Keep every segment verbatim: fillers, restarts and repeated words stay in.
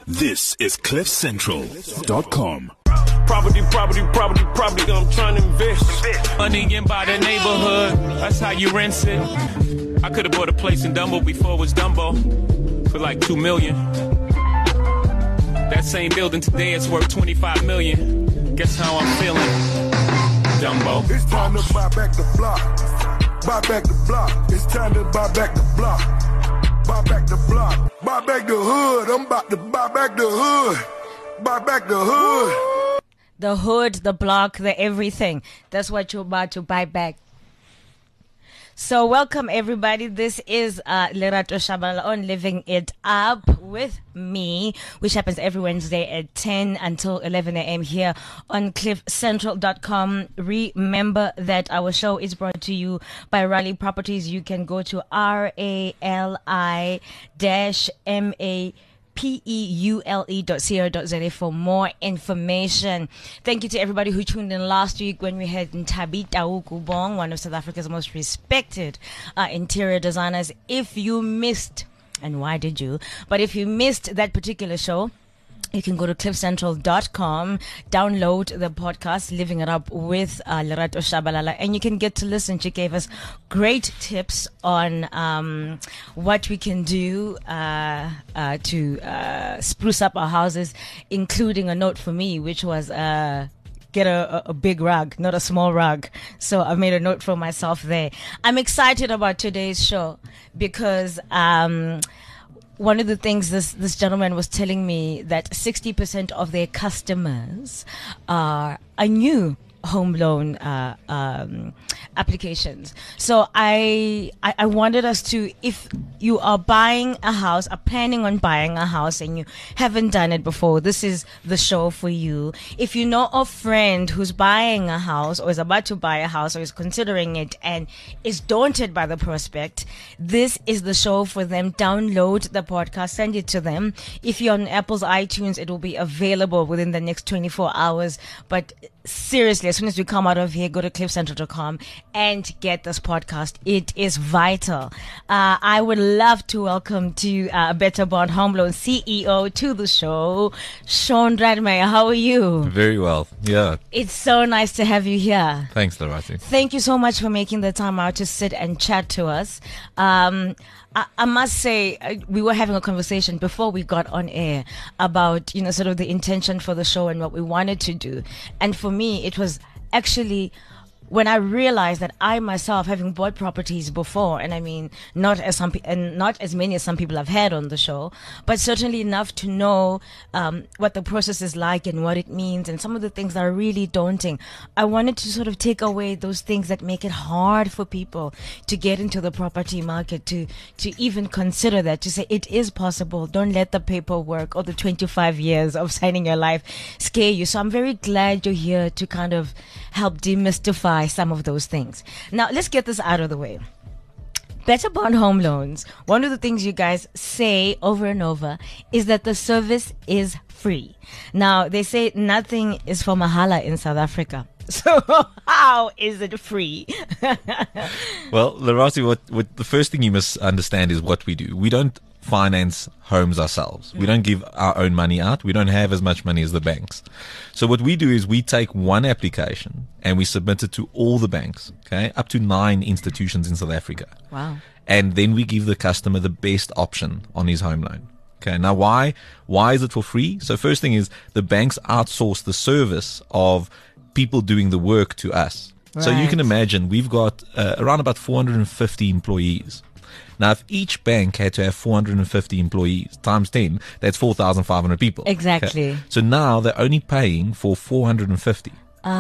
This is cliff central dot com. Property, property, property, property, I'm trying to invest. Money in by the neighborhood, that's how you rent it. I could have bought a place in Dumbo before it was Dumbo for like two million. That same building today is worth twenty-five million. Guess how I'm feeling? Dumbo. It's time to buy back the block. Buy back the block. It's time to buy back the block. Buy back the block. Buy back the hood. I'm about to buy back the hood. Buy back the hood. The hood, the block, the everything. That's what you're about to buy back. So welcome everybody. This is uh, Lerato Shabalala on Living It Up with me, which happens every Wednesday at ten until eleven a.m. here on cliff central dot com. Remember that our show is brought to you by Raleigh Properties. You can go to R A L I dash M A P E U L E dot co dot za for more information. Thank you to everybody who tuned in last week when we had Ntabi Taukubong, one of South Africa's most respected uh, interior designers. If you missed, and why did you? But if you missed that particular show, you can go to cliff central dot com, download the podcast, Living It Up with uh, Lerato Shabalala, and you can get to listen. She gave us great tips on um, what we can do uh, uh, to uh, spruce up our houses, including a note for me, which was uh, get a, a big rug, not a small rug. So I've made a note for myself there. I'm excited about today's show because Um, one of the things this, this gentleman was telling me that sixty percent of their customers are, are new home loan uh, um, applications. So I, I I wanted us to, if you are buying a house, are planning on buying a house and you haven't done it before, this is the show for you. If you know a friend who's buying a house or is about to buy a house or is considering it and is daunted by the prospect, this is the show for them. Download the podcast, send it to them. If you're on Apple's iTunes, it will be available within the next twenty-four hours. But seriously, as soon as we come out of here, go to cliff central dot com and get this podcast. It is vital. Uh, I would love to welcome to uh, Better Bond Home Loan C E O to the show, Sean Radmeyer. How are you? Very well. Yeah. It's so nice to have you here. Thanks, Lerato. Thank you so much for making the time out to sit and chat to us. Um, I, I must say, uh, we were having a conversation before we got on air about, you know, sort of the intention for the show and what we wanted to do. And for me, it was actually when I realized that I myself, having bought properties before, and I mean, not as some, pe- and not as many as some people have had on the show, but certainly enough to know um, what the process is like and what it means, and some of the things that are really daunting. I wanted to sort of take away those things that make it hard for people to get into the property market, to to even consider that, to say it is possible. Don't let the paperwork or the twenty-five years of signing your life scare you. So I'm very glad you're here to kind of help demystify some of those things. Now, let's get this out of the way. Better Bond Home Loans, one of the things you guys say over and over is that the service is free. Now, they say nothing is for mahala in South Africa. So how is it free? Well, Lerato, what, what the first thing you must understand is what we do. We don't finance homes ourselves. We don't give our own money out. We don't have as much money as the banks. So what we do is we take one application and we submit it to all the banks, okay, up to nine institutions in South Africa. Wow. And then we give the customer the best option on his home loan. Okay, now why? Why is it for free? So first thing is the banks outsource the service of people doing the work to us. Right. So you can imagine we've got uh, around about four hundred fifty employees. Now, if each bank had to have four hundred fifty employees times ten, that's four thousand five hundred people. Exactly. Okay? So now they're only paying for four hundred fifty.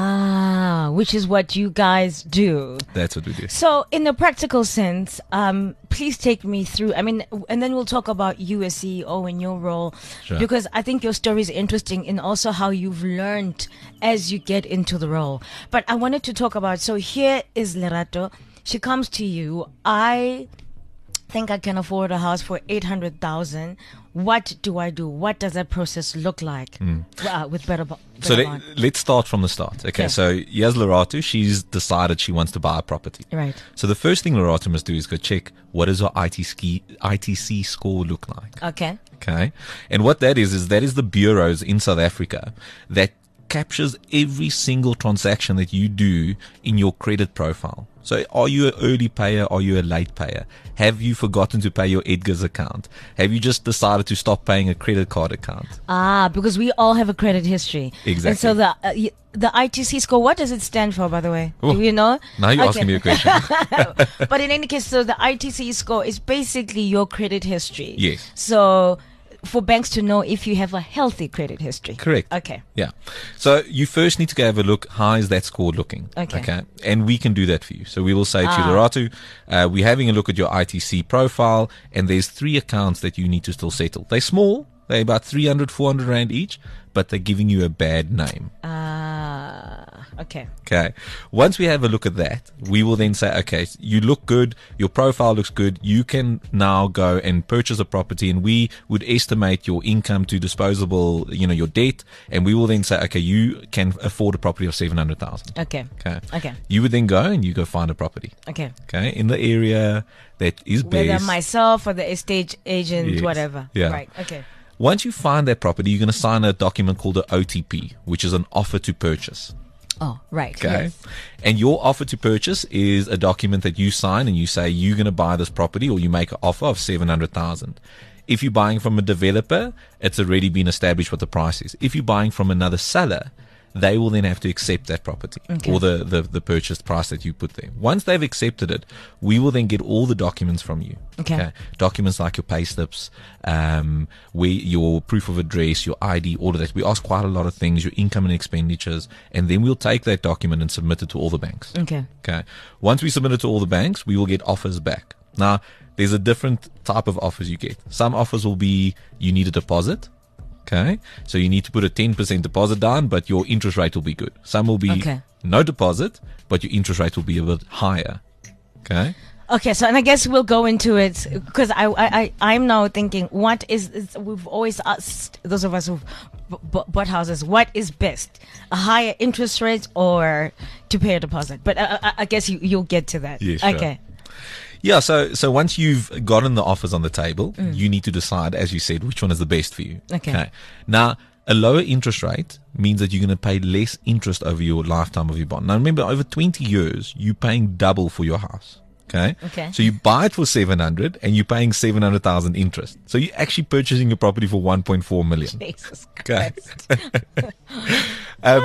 Ah, which is what you guys do. That's what we do. So, in a practical sense, um, please take me through. I mean, and then we'll talk about you as C E O and your role, Sure. because I think your story is interesting in also how you've learned as you get into the role. But I wanted to talk about. So here is Lerato. She comes to you. I think I can afford a house for eight hundred thousand. What do I do? What does that process look like uh, with Better, Bo- better So let, Bond? let's start from the start. Okay, Okay. so here's Lerato. She's decided she wants to buy a property. Right. So the first thing Lerato must do is go check what does her I T C, I T C score look like. Okay. Okay. And what that is, is that is the bureaus in South Africa that captures every single transaction that you do in your credit profile. So are you an early payer? Are you a late payer? Have you forgotten to pay your Edgar's account? Have you just decided to stop paying a credit card account? Ah, because we all have a credit history. Exactly. And so the uh, y- the I T C score, what does it stand for, by the way? Oh, Do you know? Now you're Okay. asking me a question. But in any case, so the I T C score is basically your credit history. Yes. So for banks to know if you have a healthy credit history. Correct. Okay. Yeah. So you first need to go have a look. How is that score looking? Okay. Okay. And we can do that for you. So we will say to Ah. Lerato, uh, we're having a look at your I T C profile, and there's three accounts that you need to still settle. They're small. They're about three hundred, four hundred rand each, but they're giving you a bad name. Ah, okay. Okay. Once we have a look at that, we will then say, okay, you look good. Your profile looks good. You can now go and purchase a property, and we would estimate your income to disposable, you know, your debt. And we will then say, okay, you can afford a property of seven hundred thousand. Okay. Okay. Okay. You would then go and you go find a property. Okay. Okay. In the area that is Whether best. myself or the estate agent, Yes. whatever. Yeah. Right. Okay. Once you find that property, you're going to sign a document called an O T P, which is an offer to purchase. Oh, right. Okay. Yes. And your offer to purchase is a document that you sign and you say you're going to buy this property, or you make an offer of seven hundred thousand. If you're buying from a developer, it's already been established what the price is. If you're buying from another seller, they will then have to accept that property Okay. or the, the, the purchase price that you put there. Once they've accepted it, we will then get all the documents from you. Okay. Documents like your pay slips, um, where your proof of address, your I D, all of that. We ask quite a lot of things, your income and expenditures, and then we'll take that document and submit it to all the banks. Okay. Okay. Once we submit it to all the banks, we will get offers back. Now, there's a different type of offers you get. Some offers will be you need a deposit. Okay. So you need to put a ten percent deposit down, but your interest rate will be good. Some will be Okay. no deposit, but your interest rate will be a bit higher. Okay. Okay, so and I guess we'll go into it because I, I, I, I'm now thinking, what is, is we've always asked those of us who've b- b- bought houses, what is best, a higher interest rate or to pay a deposit? But I, I, I guess you, you'll get to that. Yeah, sure. Okay. Yeah, so so once you've gotten the offers on the table, Mm. you need to decide, as you said, which one is the best for you. Okay. Now, a lower interest rate means that you're going to pay less interest over your lifetime of your bond. Now, remember, over twenty years, you're paying double for your house. Okay. Okay. So you buy it for seven hundred, and you're paying seven hundred thousand interest. So you're actually purchasing your property for one point four million. Jesus Okay. Christ. Um,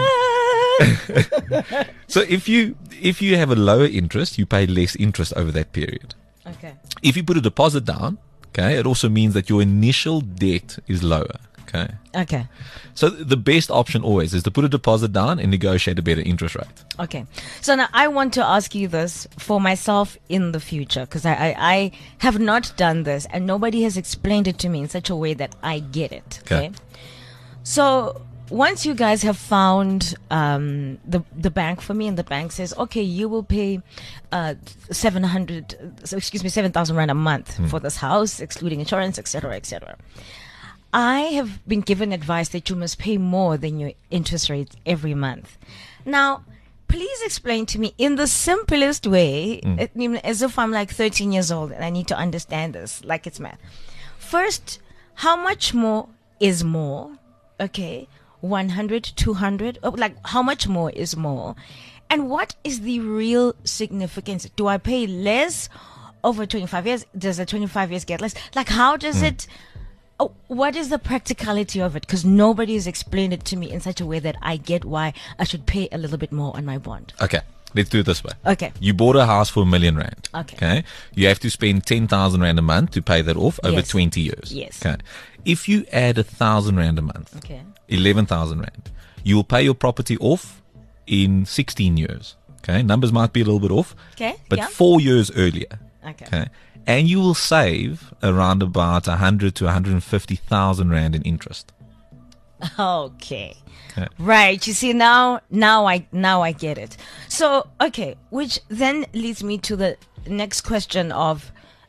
so if you if you have a lower interest, you pay less interest over that period. Okay. If you put a deposit down, okay, it also means that your initial debt is lower. Okay. Okay. So the best option always is to put a deposit down and negotiate a better interest rate. Okay. So now I want to ask you this for myself in the future because I, I, I have not done this and nobody has explained it to me in such a way that I get it. Okay. Okay. So once you guys have found um, the the bank for me and the bank says, okay, you will pay uh, seven hundred, so excuse me, seven thousand rand a month for this house, excluding insurance, et cetera, et cetera. I have been given advice that you must pay more than your interest rate every month. Now, please explain to me in the simplest way, it- even as if I'm like thirteen years old and I need to understand this like it's math. First, how much more is more? Okay, one hundred, two hundred, oh, like how much more is more? And what is the real significance? Do I pay less over twenty-five years? Does the twenty-five years get less? Like, how does it? Oh, what is the practicality of it? Because nobody has explained it to me in such a way that I get why I should pay a little bit more on my bond. Okay. Let's do it this way. Okay. You bought a house for a million rand. Okay. Okay. You have to spend ten thousand rand a month to pay that off over Yes. twenty years. Yes. Okay. If you add a thousand rand a month, Okay. eleven thousand rand, you will pay your property off in sixteen years. Okay. Numbers might be a little bit off. Okay, But yeah. four years earlier. Okay. Okay. And you will save around about a hundred to one hundred fifty thousand rand in interest. Okay. Okay. Right. You see now now I now I get it. So okay, which then leads me to the next question of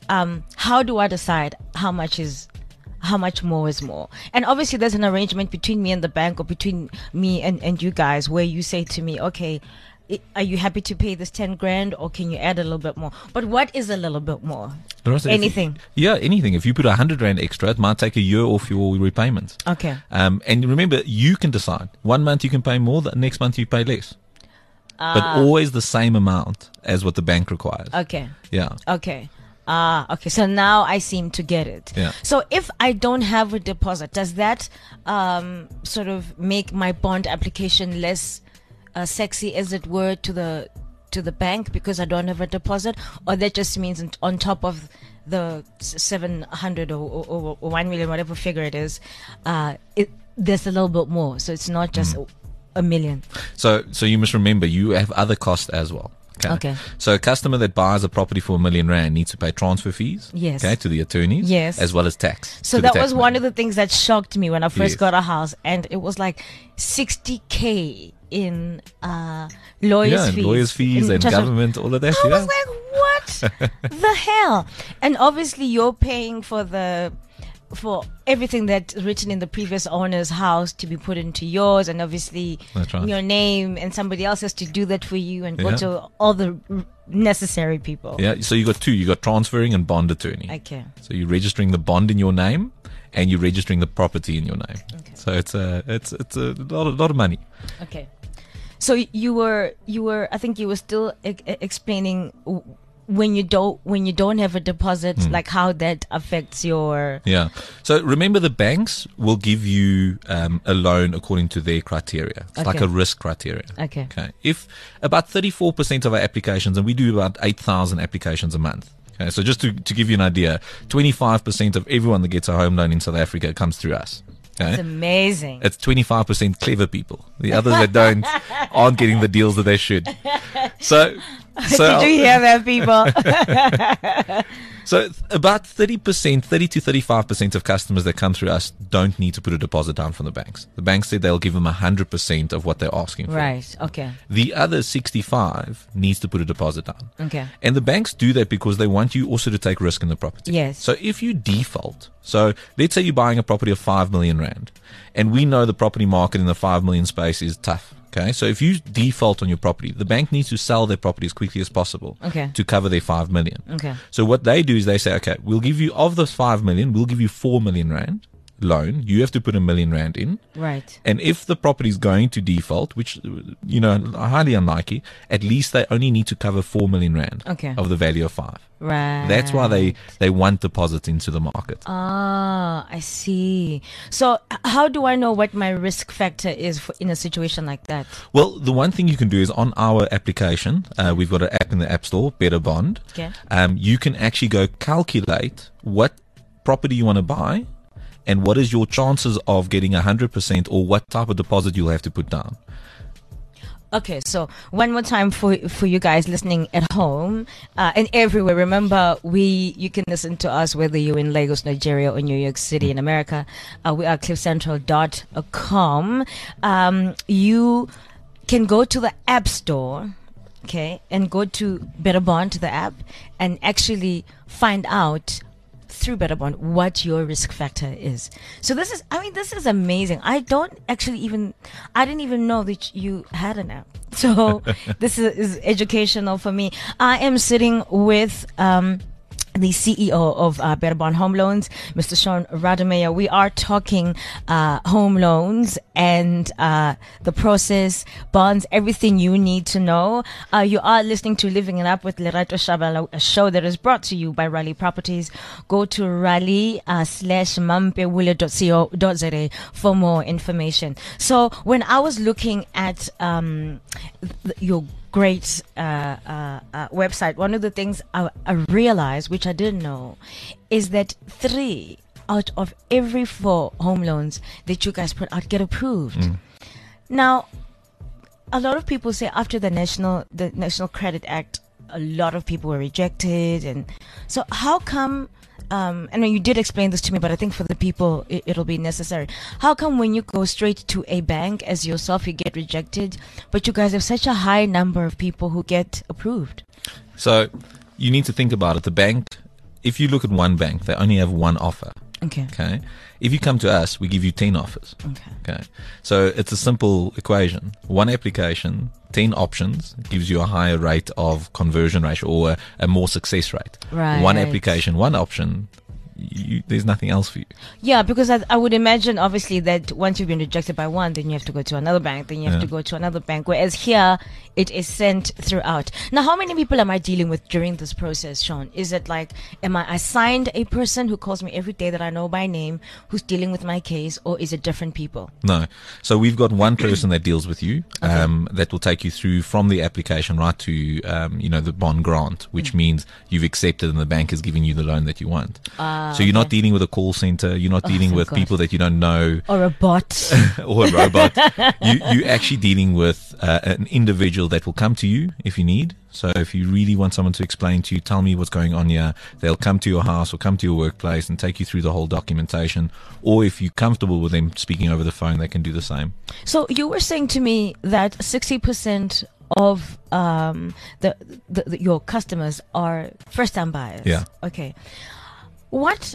um, how do I decide how much is how much more is more? And obviously there's an arrangement between me and the bank, or between me and, and you guys, where you say to me, okay, i- are you happy to pay this ten grand, or can you add a little bit more? But what is a little bit more? Larissa, if you- Anything. yeah, anything. If you put a hundred rand extra, it might take a year off your repayment. Okay. Um, and remember, you can decide. One month you can pay more, the next month you pay less. but always the same amount as what the bank requires. Okay. Yeah. Okay. Ah, okay. So now I seem to get it. Yeah. So if I don't have a deposit, does that um, sort of make my bond application less uh, sexy, as it were, to the to the bank because I don't have a deposit, or that just means on- on top of the seven hundred or, or, or one million, whatever figure it is, uh, it, there's a little bit more. So it's not just Mm. a million. So, so you must remember you have other costs as well. Okay. Okay. So a customer that buys a property for a million rand needs to pay transfer fees. Yes. Okay, to the attorneys. Yes. As well as tax. So to the that was taxman. one of the things that shocked me when I first Yes. got a house, and it was like sixty K in uh, lawyers' yeah, and fees. lawyers' fees in and terms of- government, all of that. I yeah. was like, what the hell? And obviously, you're paying for the for everything that's written in the previous owner's house to be put into yours, and obviously That's right. your name, and somebody else has to do that for you and go Yeah. to all the r- necessary people. Yeah, so you got two. You got transferring and bond attorney. Okay. So you're registering the bond in your name, and you're registering the property in your name. Okay. So it's a it's it's a lot of, lot of money. Okay. So you were you were I think you were still e- e- explaining w- when you don't when you don't have a deposit, Hmm. like how that affects your Yeah. So remember, the banks will give you um, a loan according to their criteria. It's like Okay. a risk criteria. Okay. Okay. If about thirty-four percent of our applications, and we do about eight thousand applications a month. Okay. So just to, to give you an idea, twenty-five percent of everyone that gets a home loan in South Africa comes through us. Okay. It's amazing. It's twenty-five percent clever people. The others that don't aren't getting the deals that they should. So, so Did you hear that, people? So th- about thirty percent, thirty to thirty-five percent of customers that come through us don't need to put a deposit down from the banks. The banks said they'll give them one hundred percent of what they're asking for. Right. Okay. The other sixty-five needs to put a deposit down. Okay. And the banks do that because they want you also to take risk in the property. Yes. So if you default, so let's say you're buying a property of five million rand, and we know the property market in the five million space is tough. Okay. So if you default on your property, the bank needs to sell their property as quickly as possible Okay. to cover their five million. Okay. So what they do is they say, okay, we'll give you, of those five million, we'll give you four million rand loan. You have to put a million rand in. Right. And if the property is going to default, which, you know, highly unlikely, at least they only need to cover four million rand Okay. of the value of five. Right. That's why they, they want deposits into the market. Ah, I see. So h- how do I know what my risk factor is for, in a situation like that? Well, the one thing you can do is on our application, uh, we've got an app in the App Store, Better Bond. Okay. Um, you can actually go calculate what property you want to buy and what is your chances of getting one hundred percent, or what type of deposit you'll have to put down. Okay, so one more time for for you guys listening at home uh, and everywhere. Remember, we you can listen to us whether you're in Lagos, Nigeria, or New York City in America. Uh, we are cliff central dot com. Um, you can go to the App Store, okay, and go to Better Bond, to the app, and actually find out through Better Bond what your risk factor is. So this is, I mean, this is amazing. I don't actually even, I didn't even know that you had an app. So this is, is educational for me. I am sitting with, um, the C E O of uh, Better Bond Home Loans, Mister Sean Rademeyer. We are talking uh, home loans and uh, the process, bonds, everything you need to know. Uh, you are listening to Living It Up with Lerato Shabala, a show that is brought to you by Raleigh Properties. Go to raleigh uh, slash mampewule dot co dot za for more information. So when I was looking at um, th- your great uh, uh, uh, website, one of the things I, I realized, which I didn't know, is that three out of every four home loans that you guys put out get approved. Now, a lot of people say after the national the National Credit Act, a lot of people were rejected, and so how come? Um, I know you did explain this to me, but I think for the people it, it'll be necessary. How come when you go straight to a bank as yourself, you get rejected, but you guys have such a high number of people who get approved? So you need to think about it. The bank if you look at one bank, they only have one offer. Okay. Okay. If you come to us, we give you ten offers. Okay. Okay. So it's a simple equation. One application, ten options gives you a higher rate of conversion ratio or a, a more success rate. Right. One application, one option, you, there's nothing else for you. Yeah, because I, I would imagine, obviously, that once you've been rejected by one, then you have to go to another bank, then you have Yeah. to go to another bank. Whereas here, it is sent throughout. Now, how many people am I dealing with during this process, Sean? Is it like, am I assigned a person who calls me every day that I know by name, who's dealing with my case, or is it different people? No. So we've got one person that deals with you, um, that will take you through from the application right to, um, you know, the bond grant, which Mm. means you've accepted and the bank is giving you the loan that you want. Ah, so you're not okay. dealing with a call center. You're not dealing thank with God. people that you don't know Or a bot? or a robot. you, you're actually dealing with uh, an individual that will come to you if you need. So if you really want someone to explain to you, tell me what's going on here, they'll come to your house or come to your workplace and take you through the whole documentation. Or if you're comfortable with them speaking over the phone, they can do the same. So you were saying to me that sixty percent of um, the, the, the your customers are first-time buyers. Yeah. Okay. What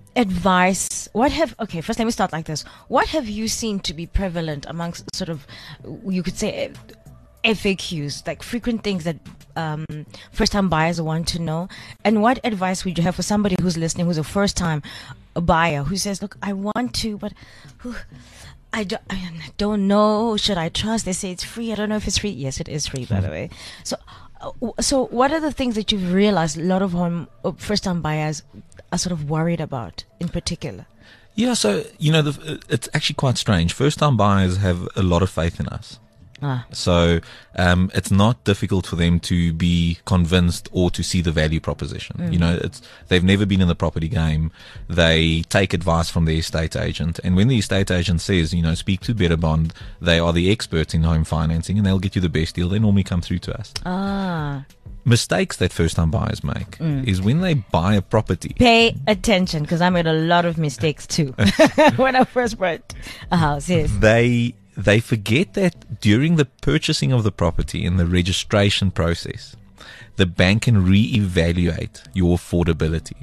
advice? What have? Okay, first let me start like this. What have you seen to be prevalent amongst sort of, you could say, F A Qs, like frequent things that um, first-time buyers want to know? And what advice would you have for somebody who's listening, who's a first-time buyer, who says, "Look, I want to, but." Whew, I don't, I don't know. Should I trust? They say it's free. I don't know if it's free. Yes, it is free, by the way. So, uh, w- so what are the things that you've realized a lot of home uh, first-time buyers are sort of worried about in particular? Yeah, so, you know, the, it's actually quite strange. First-time buyers have a lot of faith in us. Ah, So um, it's not difficult for them to be convinced or to see the value proposition. You know, it's they've never been in the property game. They take advice from the estate agent, and when the estate agent says, you know, speak to Better Bond, they are the experts in home financing, and they'll get you the best deal. They normally come through to us. ah. Mistakes that first-time buyers make is when they buy a property. Pay attention, because I made a lot of mistakes too when I first bought a house. Yes. they they forget that during the purchasing of the property and the registration process, the bank can reevaluate your affordability.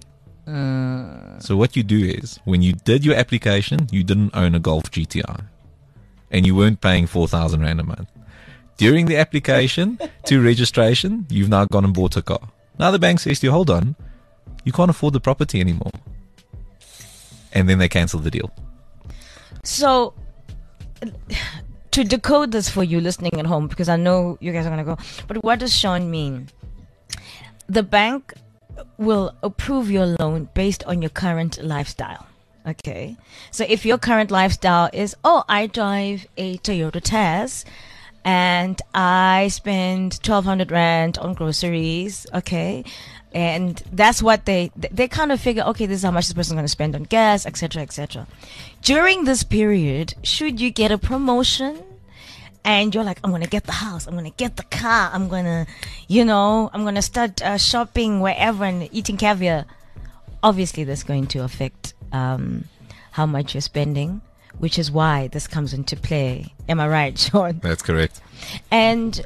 So what you do is, when you did your application, you didn't own a Golf G T I, and you weren't paying four thousand rand a month. During the application to registration, you've now gone and bought a car. Now the bank says to you, hold on, you can't afford the property anymore. And then they cancel the deal. So, to decode this for you listening at home, because I know you guys are going to go, but what does Sean mean? The bank will approve your loan based on your current lifestyle. Okay. So if your current lifestyle is, oh, I drive a Toyota Tazz and I spend twelve hundred rand on groceries. Okay. And that's what they, they kind of figure, okay, this is how much this person's going to spend on gas, et cetera, et cetera. During this period, should you get a promotion and you're like, I'm going to get the house, I'm going to get the car, I'm going to, you know, I'm going to start uh, shopping wherever and eating caviar, obviously that's going to affect um, how much you're spending, which is why this comes into play. Am I right, Sean? That's correct. And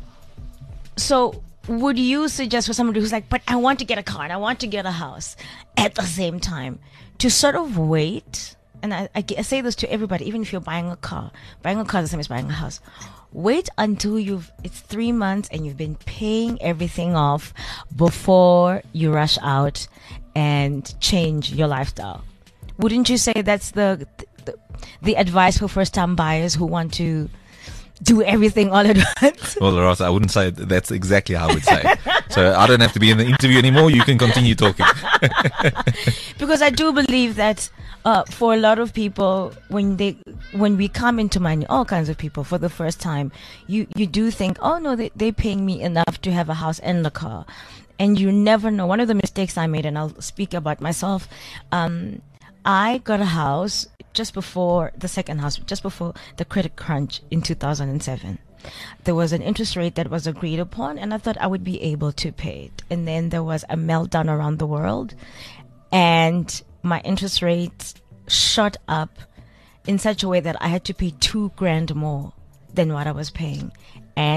so, would you suggest for somebody who's like, but I want to get a car and I want to get a house at the same time, to sort of wait? And I, I, I say this to everybody, even if you're buying a car, buying a car is the same as buying a house. Wait until you've, it's three months and you've been paying everything off before you rush out and change your lifestyle. Wouldn't you say that's the, the, the advice for first time buyers who want to do everything all at once? Well, Ross, I wouldn't say that's exactly how I would say. So I don't have to be in the interview anymore. You can continue talking. Because I do believe that uh, for a lot of people, when they when we come into money, all kinds of people for the first time, you, you do think, oh no, they, they're paying me enough to have a house and a car. And you never know. One of the mistakes I made, and I'll speak about myself, um, I got a house just before the second house, just before the credit crunch in two thousand seven. There was an interest rate that was agreed upon, and I thought I would be able to pay it. And then there was a meltdown around the world, and my interest rate shot up in such a way that I had to pay two grand more than what I was paying. And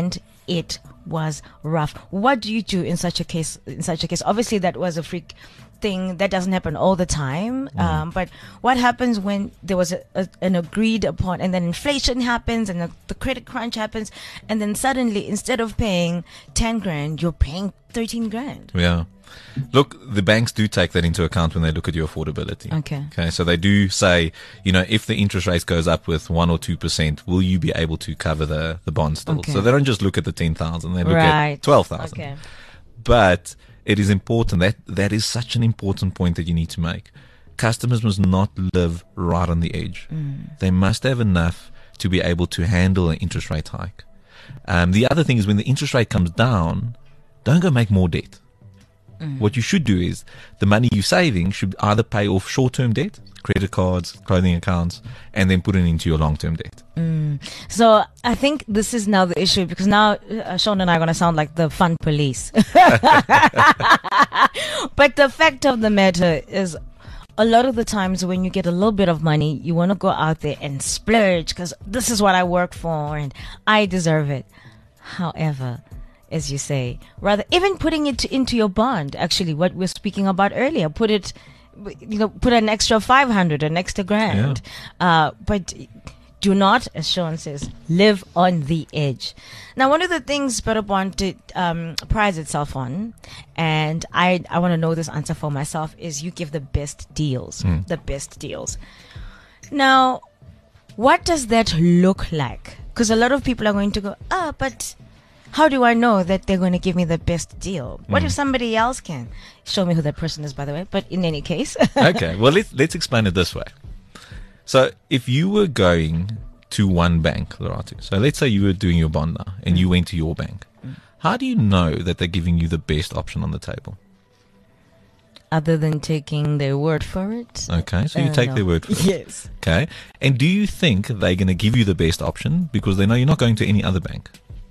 it was rough. What do you do in such a case? In such a case, obviously that was a freak thing that doesn't happen all the time. Mm. Um, but what happens when there was a, a, an agreed upon, and then inflation happens, and the, the credit crunch happens, and then suddenly instead of paying ten grand, you're paying thirteen grand. Yeah. Look, the banks do take that into account when they look at your affordability. Okay. Okay. So they do say, you know, if the interest rate goes up with one or two percent, will you be able to cover the, the bond still? Okay. So they don't just look at the ten thousand, they look Right. at twelve thousand. Okay. But it is important that that is such an important point that you need to make. Customers must not live right on the edge. Mm. They must have enough to be able to handle an interest rate hike. Um, the other thing is when the interest rate comes down, don't go make more debt. What you should do is the money you're saving should either pay off short-term debt, credit cards, clothing accounts, and then put it into your long-term debt. So I think this is now the issue, because now uh, Sean and I are going to sound like the fun police. But the fact of the matter is, a lot of the times when you get a little bit of money, you want to go out there and splurge because this is what I work for and I deserve it. However, as you say, rather even putting it into your bond, actually what we we're speaking about earlier, put it, you know, put an extra five hundred, an extra grand. Uh, but do not, as Sean says, live on the edge. Now, one of the things Better Bond did, um, prides itself on, and I, I want to know this answer for myself, is you give the best deals, Mm. the best deals. Now, what does that look like? Because a lot of people are going to go, ah, but how do I know that they're going to give me the best deal? What if somebody else can? Show me who that person is, by the way. But in any case. Okay, well, let's, let's explain it this way. So if you were going to one bank, Lerato, so let's say you were doing your bond now and you went to your bank, how do you know that they're giving you the best option on the table? Other than taking their word for it. Okay, so you Uh, take no. their word for it. Yes. Okay, and do you think they're going to give you the best option because they know you're not going to any other bank?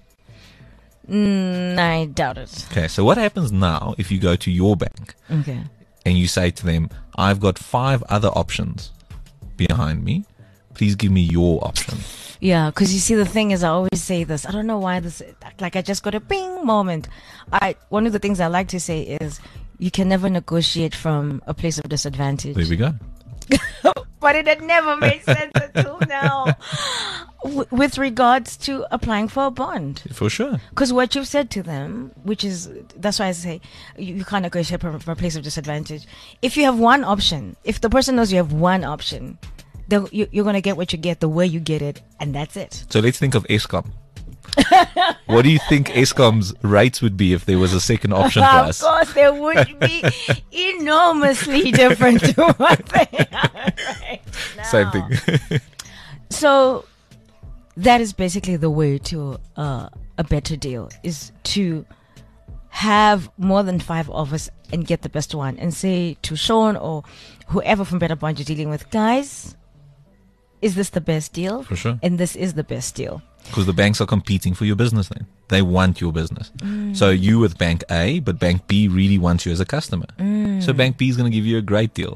Mm, I doubt it. Okay, so what happens now if you go to your bank Okay. and you say to them, I've got five other options behind me, please give me your option. Yeah, because you see, the thing is, I always say this. I don't know why this, like, I just got a ping moment. I One of the things I like to say is, you can never negotiate from a place of disadvantage. There we go. But it had never made sense until now. W- with regards to applying for a bond. For sure. Because what you've said to them, which is, that's why I say you, you can't negotiate from, from a place of disadvantage. If you have one option, if the person knows you have one option, they'll- you, you're going to get what you get the way you get it, and that's it. So let's think of Eskom. What do you think Eskom's rates would be if there was a second option for Of us? course, they would be enormously different to what they are right now. Same thing. So that is basically the way to uh, a better deal, is to have more than five of us and get the best one, and say to Sean or whoever from Better Bond you're dealing with, guys, is this the best deal? For sure. And this is the best deal. Because the banks are competing for your business then. They want your business. So you with Bank A, but Bank B really wants you as a customer. So Bank B is going to give you a great deal.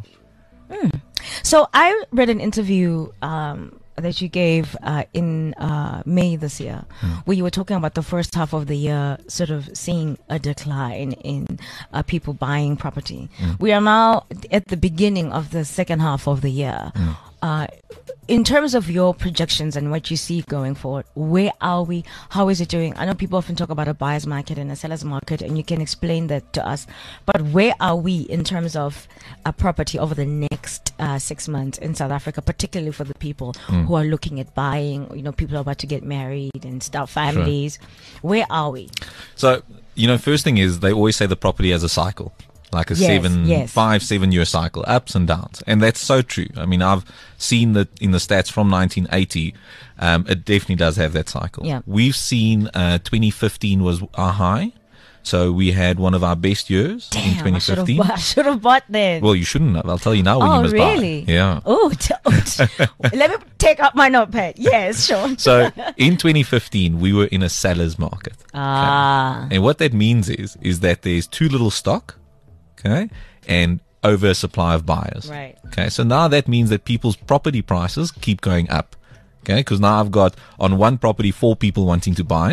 So I read an interview um, that you gave uh, in uh, May this year, where you were talking about the first half of the year sort of seeing a decline in uh, people buying property. We are now at the beginning of the second half of the year. Uh, in terms of your projections and what you see going forward, where are we? How is it doing? I know people often talk about a buyer's market and a seller's market, and you can explain that to us. But where are we in terms of a property over the next uh, six months in South Africa, particularly for the people who are looking at buying? You know, people are about to get married and start families. Where are we? So, you know, first thing is they always say the property has a cycle. Like a Yes, seven, yes. five, seven year cycle, ups and downs. And that's so true. I mean, I've seen that in the stats from nineteen eighty. Um, it definitely does have that cycle. Yeah. We've seen, uh, twenty fifteen was our high. So we had one of our best years in Damn, I twenty should have fifteen. bought, I should have bought then. Well, you shouldn't have. I'll tell you now when you Oh, must really? buy. Yeah. Oh, t- oh t- let me take out my notepad. Yes, Sean. So in twenty fifteen, we were in a seller's market. Ah. And what that means is, is that there's too little stock, okay, and over supply of buyers. Right. Okay, so now that means that people's property prices keep going up. Okay, because now I've got on one property four people wanting to buy it.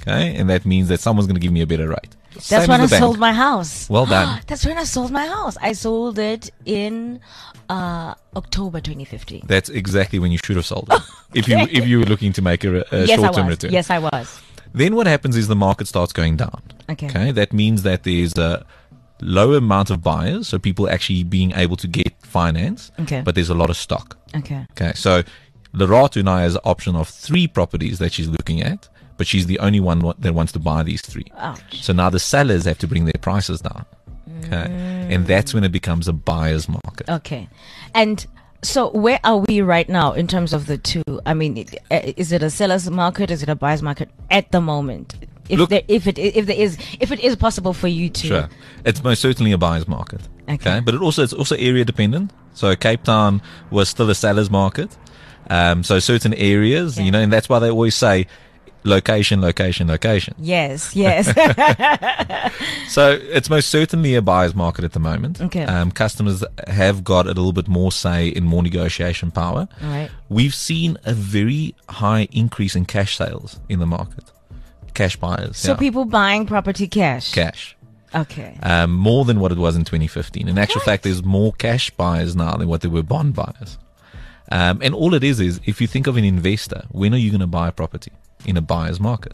Okay, and that means that someone's going to give me a better rate. That's Same when I as the bank. sold my house. Well done. That's when I sold my house. I sold it in uh, October twenty fifteen. That's exactly when you should have sold it. If you if you were looking to make a, a Yes, I short-term was. return. Yes, I was. Then what happens is the market starts going down. Okay. Okay. That means that there's a lower amount of buyers, so people actually being able to get finance. Okay. But there's a lot of stock. Okay. Okay. So Lerato now has an option of three properties that she's looking at, but she's the only one wa- that wants to buy these three. Ouch. So now the sellers have to bring their prices down. Okay. And that's when it becomes a buyer's market. Okay. And so where are we right now in terms of the two? I mean, it- uh, is it a seller's market? Is it a buyer's market at the moment? If Look- there, if it, if there is, if it is possible for you to, Sure. It's most certainly a buyer's market. Okay. But it also it's also area dependent. So Cape Town was still a seller's market. Um, so certain areas, Yeah. you know, and that's why they always say location, location, location. Yes, yes. So it's most certainly a buyer's market at the moment. Okay. Um, customers have got a little bit more say in more negotiation power. All right. We've seen a very high increase in cash sales in the market. Cash buyers. So yeah. people buying property cash. Cash. Okay. Um, more than what it was in twenty fifteen. In actual fact, there's more cash buyers now than what there were bond buyers. Um, and all it is is, if you think of an investor, when are you going to buy a property? In a buyer's market.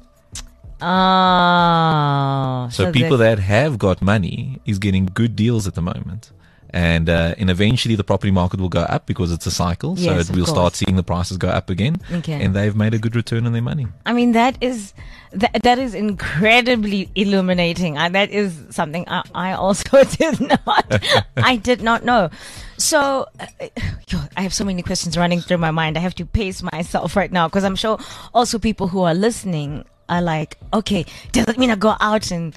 Ah. So, people that have got money is getting good deals at the moment. And uh, and eventually the property market will go up because it's a cycle. So Yes, it of will course. start seeing the prices go up again. Okay. And they've made a good return on their money. I mean, that is that that is incredibly illuminating. Uh, that is something I, I also did not. I did not know. So, uh, yo, I have so many questions running through my mind. I have to pace myself right now because I'm sure also people who are listening are like, okay, does that mean I go out and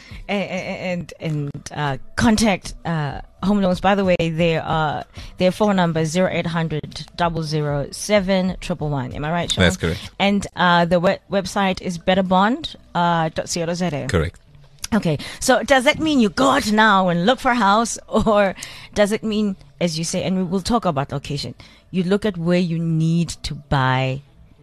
and and uh, contact uh, home loans? By the way, their uh, their phone number is zero eight hundred double zero seven triple one. Am I right, Sean? That's correct. And uh, the we- website is betterbond dot co dot za. Correct. Okay, so does that mean you go out now and look for a house, or does it mean, as you say, and we will talk about location, you look at where you need to buy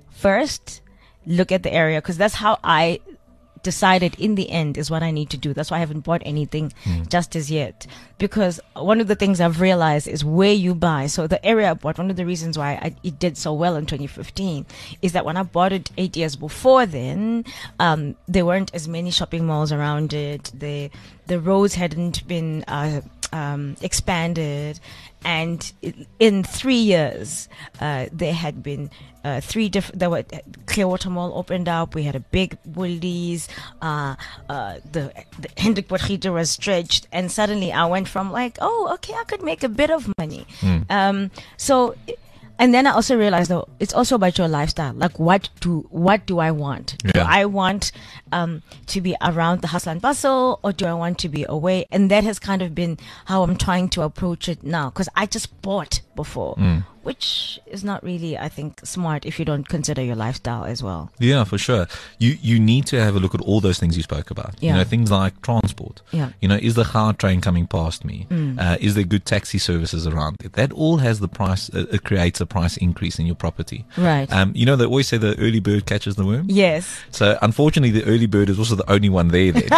first, look at the area, because that's how I decided in the end is what I need to do. That's why I haven't bought anything just as yet, because one of the things I've realized is where you buy. So the area I bought, one of the reasons why I, it did so well in twenty fifteen is that when I bought it eight years before then, um, there weren't as many shopping malls around it. The the roads hadn't been uh, um, expanded, and i- in three years uh, there had been uh, three different. There were Clearwater Mall opened up. We had a big Woolies. Uh, uh, the the Hendrik Potgieter was stretched, and suddenly I went from like, oh, okay, I could make a bit of money. Um, so. And then I also realized, though, it's also about your lifestyle. Like, what do what do I want? Do Yeah. I want um, to be around the hustle and bustle, or do I want to be away? And that has kind of been how I'm trying to approach it now. Because I just bought before, which is not really, I think, smart if you don't consider your lifestyle as well. Yeah, for sure. You you need to have a look at all those things you spoke about. Yeah. You know, things like transport. Yeah. You know, is the car train coming past me? Uh, is there good taxi services around it? That all has the price. Uh, it creates a price increase in your property. Right. Um, you know, they always say the early bird catches the worm. Yes. So unfortunately, the early bird is also the only one there. Then.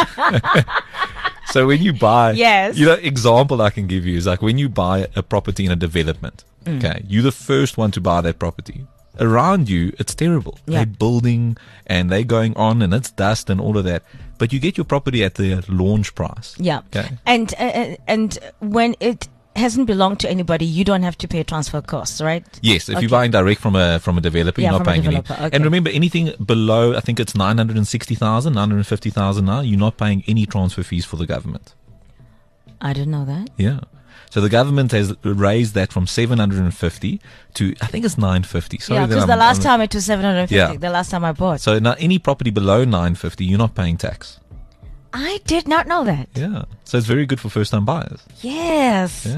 So when you buy, Yes. you know, example I can give you is like when you buy a property in a development. Mm. Okay, you're the first one to buy that property. Around you, it's terrible. Yeah. They're building and they're going on, and it's dust and all of that. But you get your property at the launch price. Yeah. Okay. And uh, and when it hasn't belonged to anybody, you don't have to pay transfer costs, right? Yes, if Okay. you're buying direct from a from a developer, Yeah, you're not from a paying any. developer, okay. And remember, anything below, I think it's nine hundred and sixty thousand, nine hundred and fifty thousand now. You're not paying any transfer fees for the government. I didn't know that. Yeah. So the government has raised that from seven hundred fifty to I think it's nine fifty. Sorry, yeah, that because the I'm- last I'm- time it was seven hundred fifty. Yeah. The last time I bought. So now any property below nine fifty, you're not paying tax. I did not know that. Yeah. So it's very good for first time buyers. Yes. Yeah.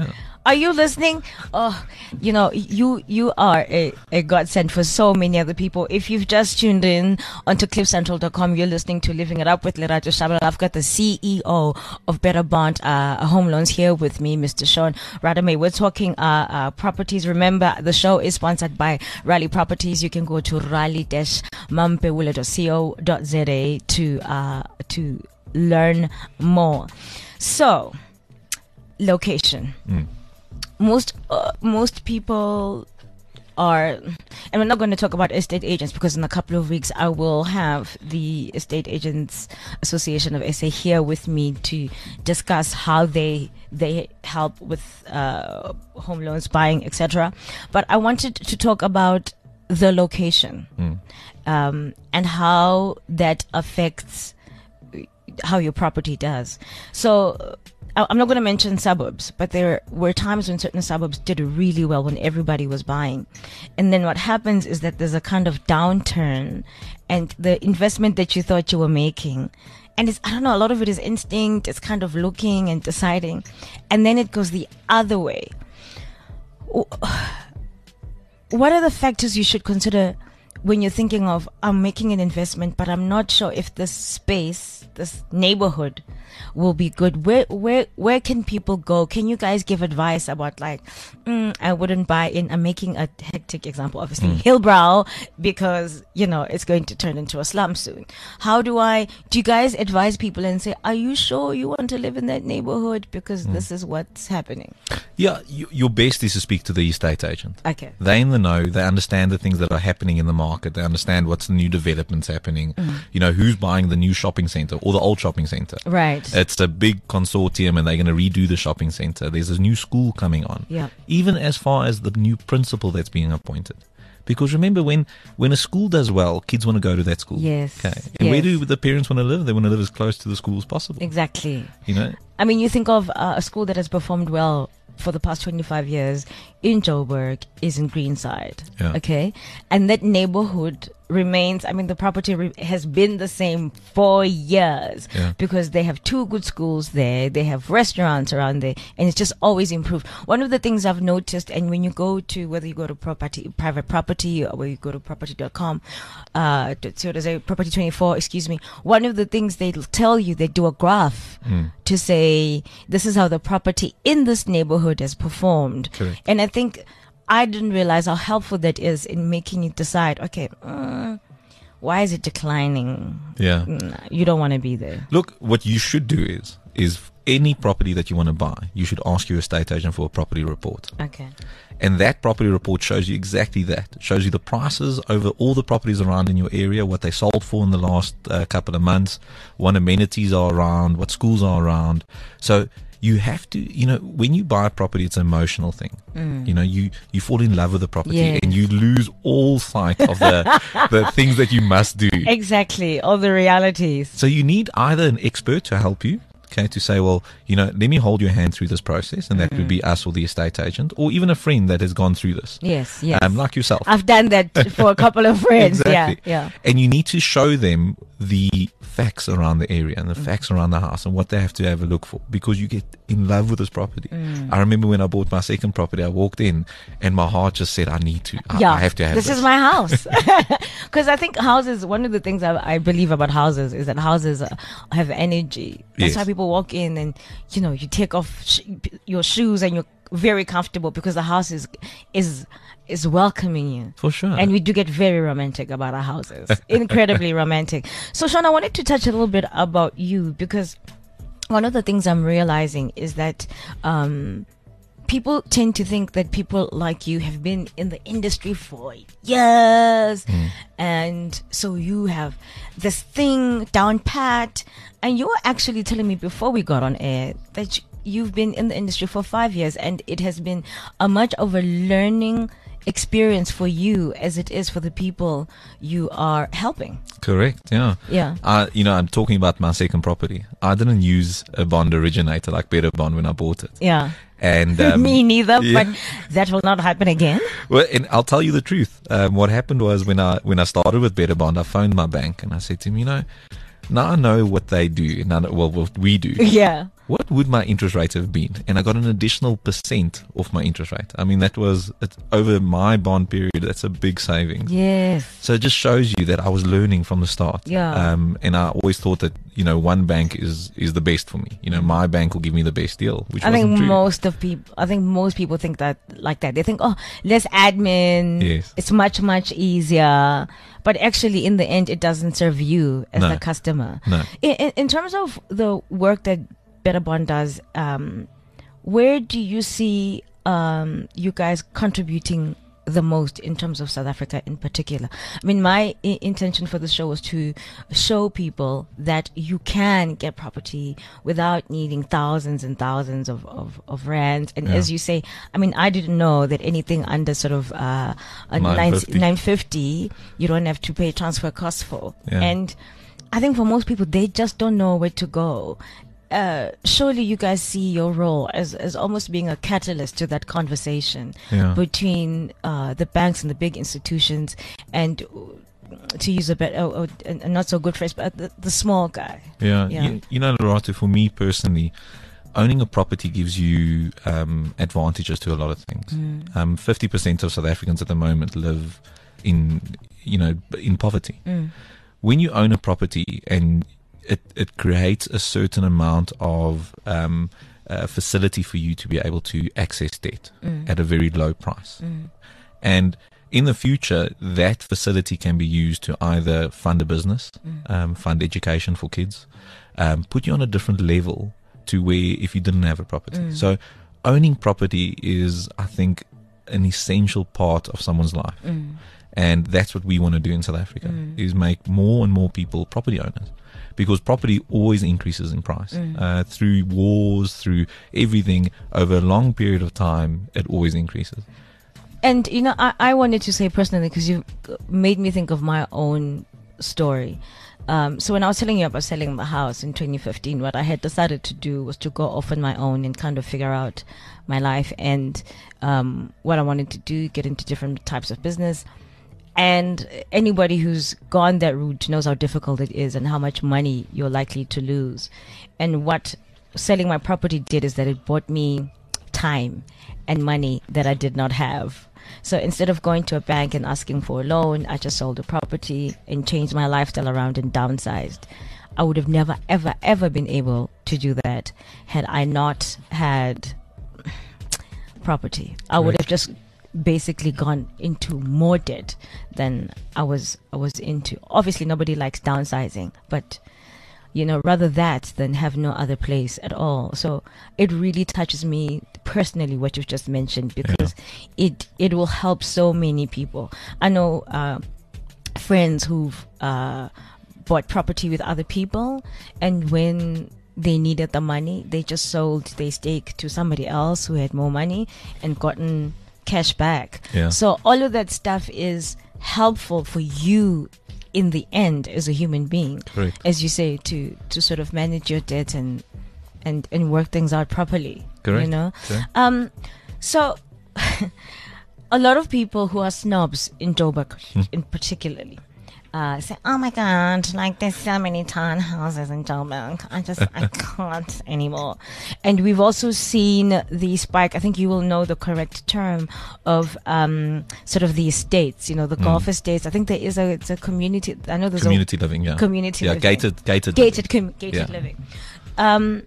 Are you listening? Oh, you know, you you are a, a godsend for so many other people. If you've just tuned in onto cliff central dot com, you're listening to Living It Up with Lerato Shabala. I've got the C E O of Better Bond uh, Home Loans here with me, Mister Sean Radame. We're talking uh, uh, properties. Remember, the show is sponsored by Raleigh Properties. You can go to raleigh dash mampewule dot co dot za to uh, to learn more. So, location. Mm. Most uh, most people are, and we're not going to talk about estate agents because in a couple of weeks I will have the Estate Agents Association of S A here with me to discuss how they they help with uh, home loans, buying, et cetera. But I wanted to talk about the location mm. um, and how that affects how your property does. So I'm not going to mention suburbs, but there were times when certain suburbs did really well when everybody was buying. And then what happens is that there's a kind of downturn, and the investment that you thought you were making, and it's, I don't know, a lot of it is instinct. It's kind of looking and deciding. And then it goes the other way. What are the factors you should consider when you're thinking of, I'm making an investment, but I'm not sure if this space, this neighborhood will be good? Where where where can people go? Can you guys give advice about, like, mm, I wouldn't buy in, I'm making a hectic example, obviously, mm. Hillbrow, because, you know, it's going to turn into a slum soon. How do I, do you guys advise people and say, are you sure you want to live in that neighborhood? Because mm. this is what's happening. Yeah, you, your best is to speak to the estate agent. Okay. They in the know, they understand the things that are happening in the market, they understand what's the new developments happening, mm. you know, who's buying the new shopping center or the old shopping center. Right. It's a big consortium and they're going to redo the shopping center. There's a new school coming on. Yeah. Even as far as the new principal that's being appointed. Because remember, when, when a school does well, kids want to go to that school. Yes. Okay. And yes. where do the parents want to live? They want to live as close to the school as possible. Exactly. You know? I mean, you think of uh, a school that has performed well for the past twenty-five years in Joburg is in Greenside. Yeah. Okay. And that neighborhood remains, I mean, the property re- has been the same for years yeah. because they have two good schools there, they have restaurants around there, and it's just always improved. One of the things I've noticed, and when you go to, whether you go to property, private property, or where you go to property dot com, uh, so there's a property twenty-four, excuse me, one of the things they'll tell you, they do a graph mm. to say, this is how the property in this neighborhood has performed. Correct. And I think I didn't realize how helpful that is in making you decide, okay, uh, why is it declining? Yeah. Nah, you don't want to be there. Look, what you should do is, is any property that you want to buy, you should ask your estate agent for a property report. Okay. And that property report shows you exactly that. It shows you the prices over all the properties around in your area, what they sold for in the last uh, couple of months, what amenities are around, what schools are around. So you have to, you know, when you buy a property, it's an emotional thing. Mm. You know, you, you fall in love with the property yes. and you lose all sight of the, the things that you must do. Exactly. All the realities. So you need either an expert to help you, okay, to say, well, you know, let me hold your hand through this process, and that mm-hmm. would be us or the estate agent, or even a friend that has gone through this. Yes, yes. Um, like yourself. I've done that for a couple of friends. Exactly. Yeah, yeah. And you need to show them the facts around the area and the mm. facts around the house and what they have to have a look for, because you get in love with this property. Mm. I remember when I bought my second property, I walked in and my heart just said, I need to, I, yeah, I have to have this. This is my house. Because I think houses, one of the things I, I believe about houses is that houses uh, have energy. That's yes. why people walk in and, you know, you take off sh- your shoes and you're very comfortable because the house is, is, is welcoming you. For sure. And we do get very romantic about our houses. Incredibly romantic. So, Sean, I wanted to touch a little bit about you, because one of the things I'm realizing is that um, people tend to think that people like you have been in the industry for years. Mm. And so you have this thing down pat. And you were actually telling me before we got on air that you've been in the industry for five years and it has been a much of a learning experience for you as it is for the people you are helping. Correct. Yeah. Yeah. Uh, you know, I'm talking about my second property. I didn't use a bond originator like Better Bond when I bought it. Yeah. And um, me neither, yeah. but that will not happen again. Well, and I'll tell you the truth. Um, what happened was when I when I started with Better Bond, I phoned my bank and I said to him, you know, now I know what they do. Now, well, what we do. Yeah. what would my interest rate have been? And I got an additional percent off my interest rate. I mean, that was it's over my bond period. That's a big saving. Yes. So it just shows you that I was learning from the start. Yeah. Um, and I always thought that, you know, one bank is, is the best for me. You know, my bank will give me the best deal, which I wasn't think true. most of people, I think most people think that like that. They think, oh, less admin. Yes. It's much, much easier. But actually, in the end, it doesn't serve you as No. the customer. No. In, in, in terms of the work that Better Bond does, um, where do you see um, you guys contributing the most in terms of South Africa in particular? I mean, my I- intention for the show was to show people that you can get property without needing thousands and thousands of, of, of rands. And Yeah. as you say, I mean, I didn't know that anything under sort of uh, a nine fifty. nine fifty, you don't have to pay transfer costs for. Yeah. And I think for most people, they just don't know where to go. Uh, surely you guys see your role as, as almost being a catalyst to that conversation Yeah. between uh, the banks and the big institutions, and uh, to use a bit, uh, uh, a not so good phrase, but the, the small guy. Yeah, Yeah. You, you know, Lerato, for me personally, owning a property gives you um, advantages to a lot of things. Mm. Um, fifty percent of South Africans at the moment live in, you know, in poverty. Mm. When you own a property and it, it creates a certain amount of um, uh, facility for you to be able to access debt Mm. at a very low price. Mm. And in the future, that facility can be used to either fund a business, Mm. um, fund education for kids, um, put you on a different level to where if you didn't have a property. Mm. So owning property is, I think, an essential part of someone's life. Mm. And that's what we want to do in South Africa, Mm. is make more and more people property owners. Because property always increases in price. Mm. Uh, through wars, through everything, over a long period of time, it always increases. And, you know, I, I wanted to say personally, because you made me think of my own story. Um, so when I was telling you about selling the house in twenty fifteen, what I had decided to do was to go off on my own and kind of figure out my life and um, what I wanted to do, get into different types of business. And anybody who's gone that route knows how difficult it is and how much money you're likely to lose. And what selling my property did is that it bought me time and money that I did not have. So instead of going to a bank and asking for a loan, I just sold the property and changed my lifestyle around and downsized. I would have never, ever, ever been able to do that had I not had property. I would Right. have just basically gone into more debt than I was I was into. Obviously, nobody likes downsizing, but you know, rather that than have no other place at all. So it really touches me personally what you've just mentioned, because it it will help so many people. I know uh, friends who've uh, bought property with other people, and when they needed the money, they just sold their stake to somebody else who had more money and gotten cash back. Yeah. So all of that stuff is helpful for you in the end as a human being. Correct. As you say, to to sort of manage your debt and and and work things out properly. Correct. You know. Correct. Um. So a lot of people who are snobs in Joburg, in particularly, uh, say, "Oh my God, like there's so many townhouses in Joburg. I just I can't anymore." And we've also seen the spike. I think you will know the correct term of um sort of the estates. You know, the golf estates. I think there is a it's a community. I know there's Community living, yeah. a community. Yeah, living. gated, gated. gated com- gated Yeah. living. Um,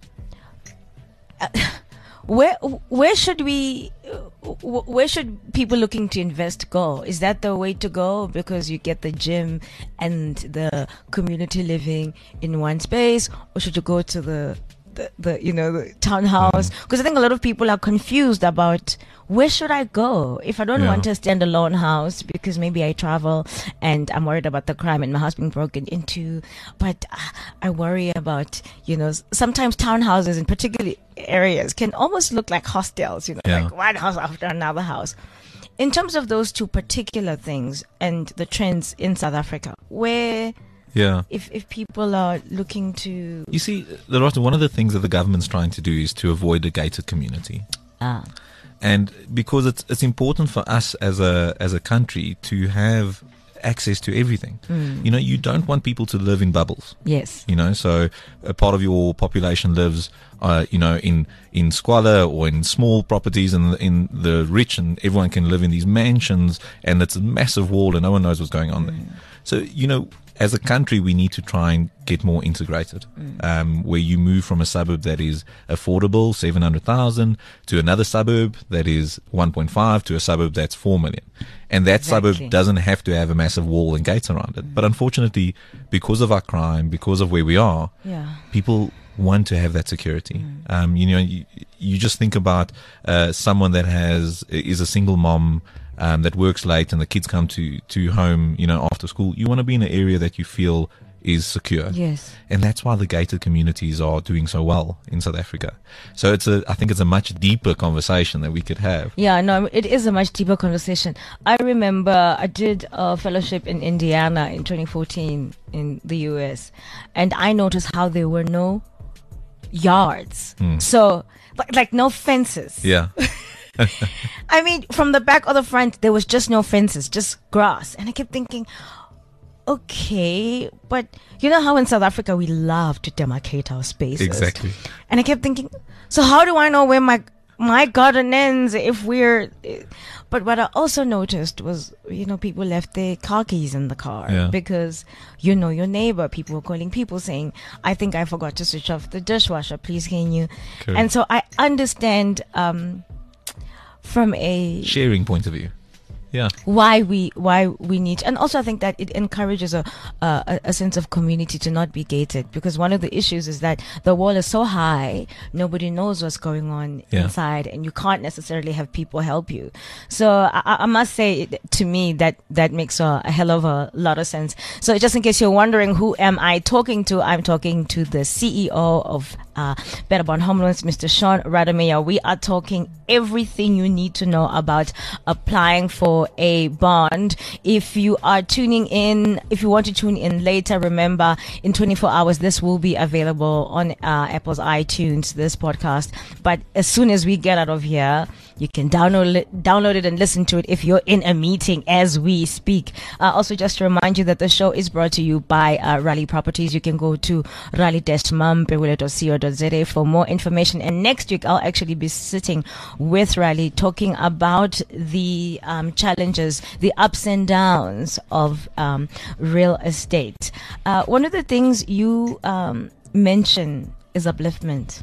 uh, where where should we uh, wh- where should people looking to invest go? Is that the way to go, because you get the gym and the community living in one space, or should you go to the the, the you know the townhouse? Because I think a lot of people are confused about where should I go if I don't Yeah. want a standalone house, because maybe I travel and I'm worried about the crime and my house being broken into, but uh, I worry about, you know, s- sometimes townhouses in particular areas can almost look like hostels, you know, Yeah. like one house after another house. In terms of those two particular things and the trends in South Africa, where Yeah. if, if people are looking to You see, Lerato, one of the things that the government's trying to do is to avoid a gated community. ah, And because it's it's important for us as a as a country to have access to everything. You know, you don't want people to live in bubbles. Yes. You know, so a part of your population lives, uh, you know, in, in squalor or in small properties, and in the rich, and everyone can live in these mansions, and it's a massive wall and no one knows what's going on there. So, you know, as a country, we need to try and get more integrated, um, where you move from a suburb that is affordable, seven hundred thousand, to another suburb that is one point five, to a suburb that's four million. And that Exactly. suburb doesn't have to have a massive wall and gates around it. But unfortunately, because of our crime, because of where we are, Yeah. people want to have that security. Um, you know, you, you just think about uh, someone that has is a single mom, um, that works late, and the kids come to to home, you know, after school. You want to be in an area that you feel is secure. Yes. And that's why the gated communities are doing so well in South Africa. So it's a, I think it's a much deeper conversation that we could have. Yeah, no, it is a much deeper conversation. I remember I did a fellowship in Indiana in twenty fourteen in the U S, and I noticed how there were no yards. So, like, like no fences. Yeah. I mean, from the back or the front, there was just no fences, just grass. And I kept thinking, okay, but you know how in South Africa we love to demarcate our spaces. Exactly. And I kept thinking, so how do I know where my my garden ends if we're... But what I also noticed was, you know, people left their car keys in the car Yeah. because you know your neighbor. People were calling people saying, I think I forgot to switch off the dishwasher. Please, can you? Correct. And so I understand um, from a... Sharing point of view. Yeah. why we why we need, and also I think that it encourages a, a a sense of community to not be gated, because one of the issues is that the wall is so high, nobody knows what's going on Yeah. inside, and you can't necessarily have people help you. So I, I must say, it- to me, that that makes a, a hell of a lot of sense. So just in case you're wondering, who am I talking to? I'm talking to the C E O of uh, Better Bond Home Loans, Mister Sean Radomir. We are talking everything you need to know about applying for a bond. If you are tuning in, if you want to tune in later, remember, in twenty-four hours, this will be available on uh, Apple's iTunes, this podcast. But as soon as we get out of here, you can download it, download it and listen to it if you're in a meeting as we speak. Uh, also, just to remind you that the show is brought to you by uh, Raleigh Properties. You can go to raleigh dash mampewile dot co dot za for more information. And next week, I'll actually be sitting with Raleigh talking about the um, challenges, the ups and downs of um, real estate. Uh, one of the things you um, mention is upliftment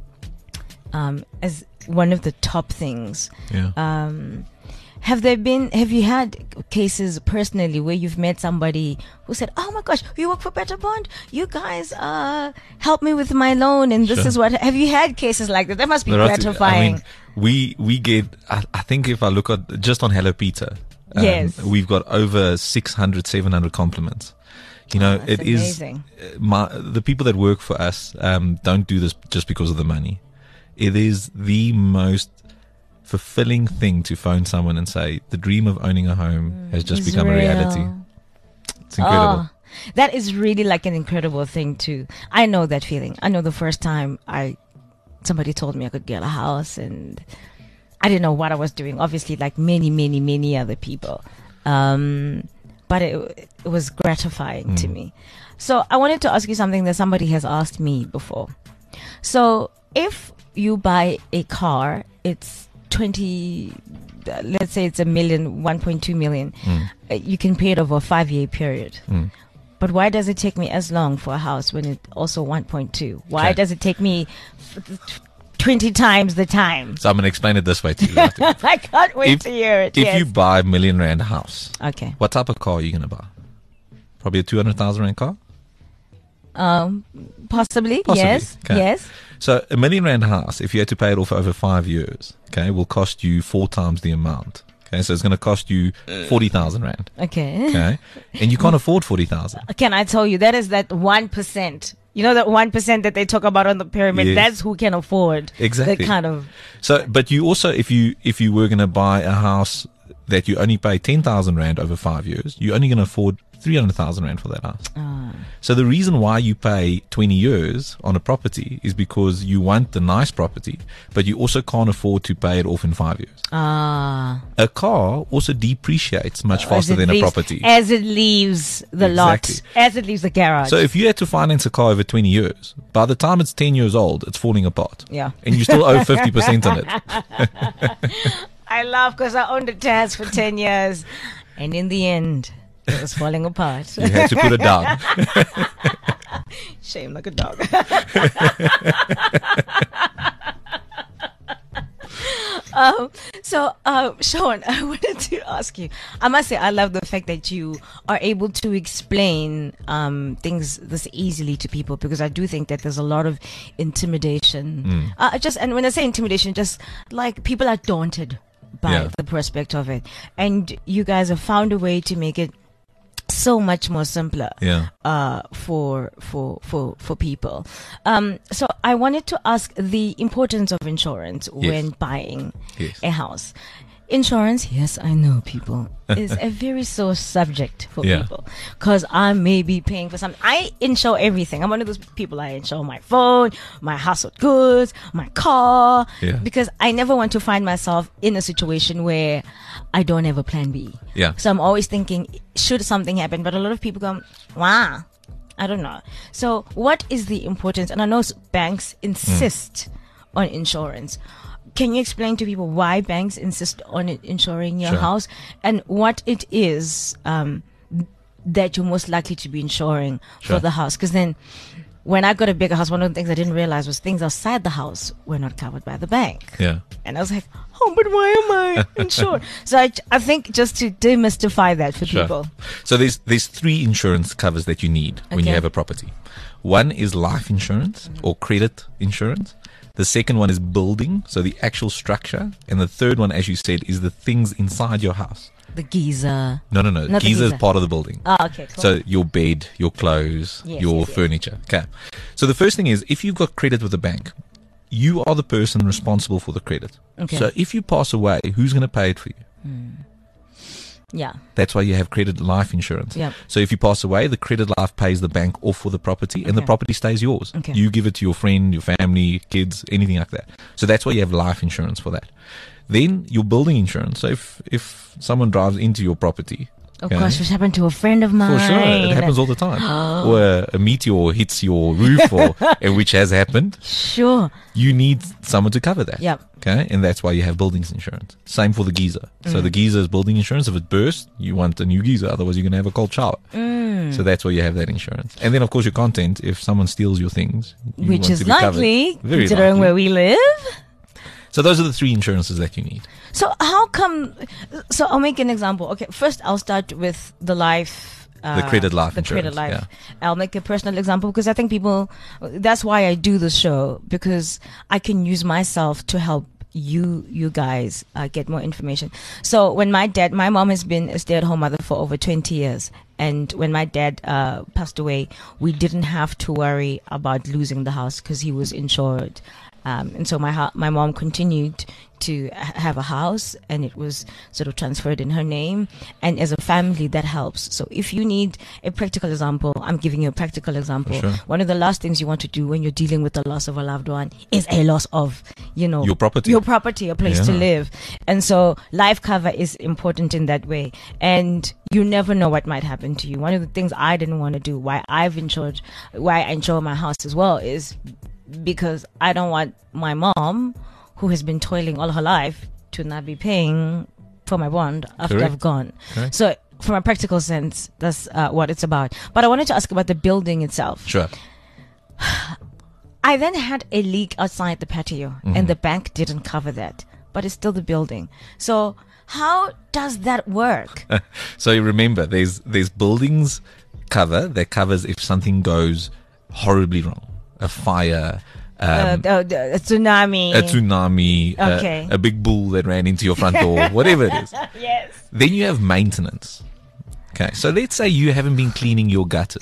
um, as one of the top things. Yeah. Um, have there been, have you had cases personally where you've met somebody who said, oh my gosh, you work for Better Bond? You guys uh, help me with my loan, and this Sure. is what, have you had cases like that? That must be There are- gratifying. I mean, we we get. I, I think if I look at just on Hello Peter, um, Yes. we've got over six hundred, seven hundred compliments. You know, Oh, that's it is amazing. uh, my the people that work for us um, don't do this just because of the money. It is the most fulfilling thing to phone someone and say the dream of owning a home has just It's become a reality. real. It's incredible. Oh, that is really like an incredible thing too. I know that feeling. I know the first time I somebody told me I could get a house, and I didn't know what I was doing. Obviously, like many, many, many other people, um, but it, it was gratifying to me. So I wanted to ask you something that somebody has asked me before. So if you buy a car, it's twenty. uh, Let's say it's a million, one point two million. Uh, You can pay it over a five-year period. But why does it take me as long for a house when it also one point two? Why Okay. does it take me f- twenty times the time? So I'm going to explain it this way to you. I can't wait if to hear it. if yes. you buy a million rand house, okay. what type of car are you going to buy? Probably a two hundred thousand rand car? Um, possibly, Possibly, yes, okay. yes. So a million rand house, if you had to pay it off over five years, okay, will cost you four times the amount. Okay, so it's going to cost you forty thousand rand. Okay. Okay, and you can't afford forty thousand. Can I tell you, that is that one percent. You know that one percent that they talk about on the pyramid? Yes. That's who can afford Exactly. that kind of... So, but you also, if you if you were going to buy a house that you only pay ten thousand rand over five years, you're only going to afford three hundred thousand rand for that house. Ah. So the reason why you pay twenty years on a property is because you want the nice property, but you also can't afford to pay it off in five years. Ah. A car also depreciates much As faster it than leaves- a property. As it leaves the Exactly. lot, as it leaves the garage. So if you had to finance a car over twenty years, by the time it's ten years old, it's falling apart. Yeah. And you still owe fifty percent on it. I laugh because I owned a Taz for ten years. And in the end, it was falling apart. You had to put it down. Shame like a dog. um, so, uh, Sean, I wanted to ask you. I must say, I love the fact that you are able to explain um, things this easily to people, because I do think that there's a lot of intimidation. Uh, just and when I say intimidation, just like people are daunted by Yeah. the prospect of it, and you guys have found a way to make it so much more simpler Yeah. uh, for for for for people. Um, so I wanted to ask the importance of insurance Yes. when buying Yes. a house. Insurance, yes, I know, people, is a very sore subject for Yeah. people, because I may be paying for something. I insure everything. I'm one of those people. I insure my phone, my household goods, my car, Yeah. because I never want to find myself in a situation where I don't have a plan B. Yeah. So I'm always thinking, should something happen? But a lot of people go, wow, I don't know. So what is the importance? And I know s- banks insist on insurance. Can you explain to people why banks insist on it insuring your Sure. house, and what it is um, that you're most likely to be insuring Sure. for the house? Because then when I got a bigger house, one of the things I didn't realize was things outside the house were not covered by the bank. Yeah. And I was like, oh, but why am I insured? So I, I think just to demystify that for Sure. people. So there's there's three insurance covers that you need when you Okay. have a property. One is life insurance or credit insurance. The second one is building, so the actual structure. And the third one, as you said, is the things inside your house. The geyser. No, no, no. Not the Geyser is geyser. part of the building. Oh, okay, cool. So your bed, your clothes, Yes, your yes, yes. furniture. Okay. So the first thing is, if you've got credit with the bank, you are the person responsible for the credit. Okay. So if you pass away, who's going to pay it for you? yeah. That's why you have credit life insurance. Yep. So if you pass away, the credit life pays the bank off for the property, and the Okay. property stays yours. Okay. You give it to your friend, your family, kids, anything like that. So that's why you have life insurance for that. Then your building insurance. So if if someone drives into your property, Of okay, course, which happened to a friend of mine. for sure, it happens all the time. Or a, a meteor hits your roof, or and which has happened. Sure. You need someone to cover that. Yep. Okay, and that's why you have buildings insurance. Same for the geyser. Mm. So the geyser is building insurance. If it bursts, you want a new geyser. Otherwise, you're going to have a cold shower. Mm. So that's why you have that insurance. And then, of course, your content. If someone steals your things, you Which want is to be covered. likely, Very considering likely. where we live. So those are the three insurances that you need. So how come? So I'll make an example. Okay, first I'll start with the life, uh, The credit life the credit insurance, life. I'll make a personal example because I think people. That's why I do the show, because I can use myself to help you, you guys, uh, get more information. So when my dad, my mom has been a stay-at-home mother for over twenty years. And when my dad uh, passed away, we didn't have to worry about losing the house because he was insured. Um, and so my ha- my mom continued to ha- have a house, and it was sort of transferred in her name. And as a family, that helps. So if you need a practical example, I'm giving you a practical example. sure. One of the last things you want to do when you're dealing with the loss of a loved one is a loss of, you know, Your property. your property, a place to Yeah. live. And so life cover is important in that way. And you never know what might happen to you. One of the things I didn't want to do, why I've insured, why I insure my house as well, is because I don't want my mom, who has been toiling all her life, to not be paying for my bond after Correct. I've gone. Correct. So from a practical sense, that's uh, what it's about. But I wanted to ask about the building itself. Sure. I then had a leak outside the patio, Mm-hmm. and the bank didn't cover that, but it's still the building. So how does that work? So you remember, there's there's buildings cover that covers if something goes horribly wrong, a fire, um, uh, uh, a tsunami. a tsunami, a- Okay. a, big bull that ran into your front door, whatever it is. Yes. Then you have maintenance. Okay, so let's say you haven't been cleaning your gutters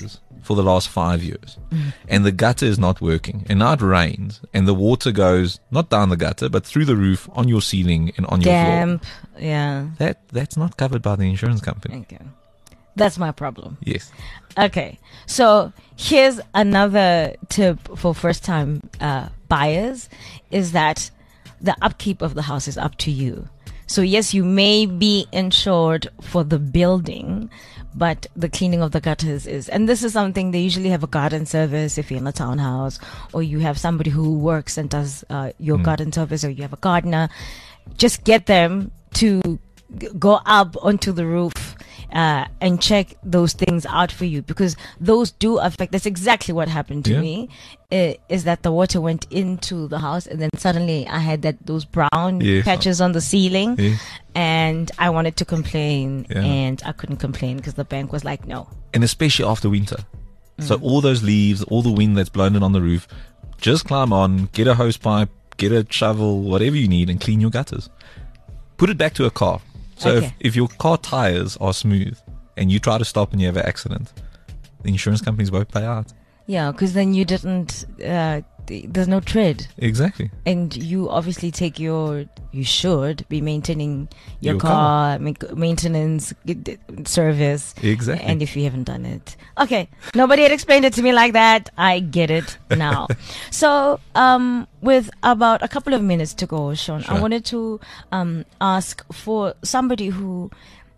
for the last five years, and the gutter is not working, and now it rains, and the water goes not down the gutter, but through the roof, on your ceiling, and on your Damp. floor. Yeah. That that's not covered by the insurance company. Okay. That's my problem. Yes. Okay. So here's another tip for first time uh, buyers is that the upkeep of the house is up to you. So yes, you may be insured for the building, but the cleaning of the gutters is, and this is something they usually have a garden service if you're in a townhouse, or you have somebody who works and does uh, your mm. garden service, or you have a gardener. Just get them to g- go up onto the roof uh, and check those things out for you, because those do affect. That's exactly what happened to yeah. me. It, is that the water went into the house, and then suddenly I had that those brown yes. patches on the ceiling, yes. and I wanted to complain, yeah. and I couldn't complain because the bank was like, no. And especially after winter, mm. so all those leaves, all the wind that's blown in on the roof, just climb on, get a hose pipe, get a shovel, whatever you need, and clean your gutters. Put it back to a car. So okay. if, if your car tires are smooth and you try to stop and you have an accident, the insurance companies won't pay out. Yeah, because then you didn't, uh, th- there's no tread. Exactly. And you obviously take your, you should be maintaining your, Your car, ma- maintenance, g- d- service. Exactly. And if you haven't done it. Okay. Nobody had explained it to me like that. I get it now. So, um, with about a couple of minutes to go, Sean, Sure. I wanted to um, ask for somebody who